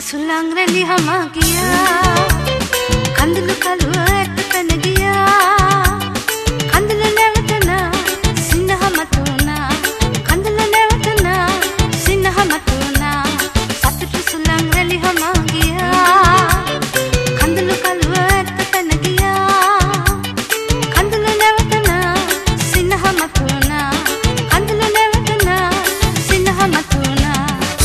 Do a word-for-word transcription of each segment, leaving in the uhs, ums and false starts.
සුළං රැලි හමා ගියා කඳුළු කළුව ඇට පැන ගියා කඳුළු නැවතුණා සිනහ මතුණා කඳුළු නැවතුණා සිනහ මතුණා සතුටු සුළං රැලි හමා ගියා කඳුළු කළුව ඇට පැන ගියා කඳුළු නැවතුණා සිනහ මතුණා කඳුළු නැවතුණා සිනහ මතුණා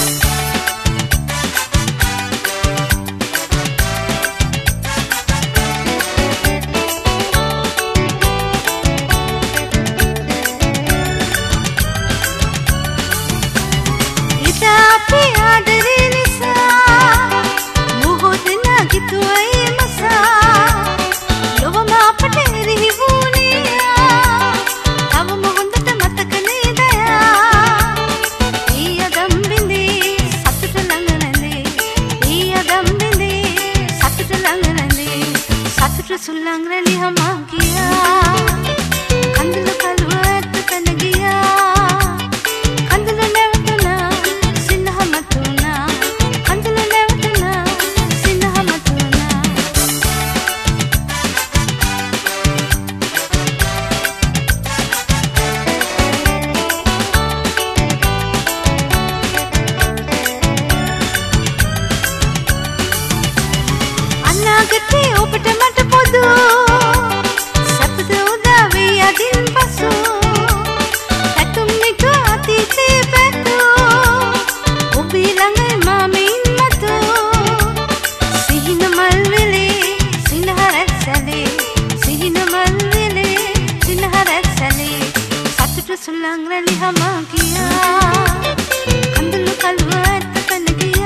සුළං රැලි හමා ගියා කඳුළු කළුව ඇට පැන ගියා කඳුළු නැවතුණා සිනහ මතුණා කඳුළු නැවතුණා සිනහ මතුණා අනාගතේ ඔබට මට පොදු සැපද උදා වී අදින් පසු ඇතුම් එක අතීතේ පැතු ඔබේ ළඟ මාමින් මතු සිහින මල් වෙලේ සිනහ රැස්සලේ සිහින මල් වෙලේ සිනහ රැස්සලේ සතුටු සුළං රැලි හමා ගියා කඳුළු කළුව ඇට පැන ගියා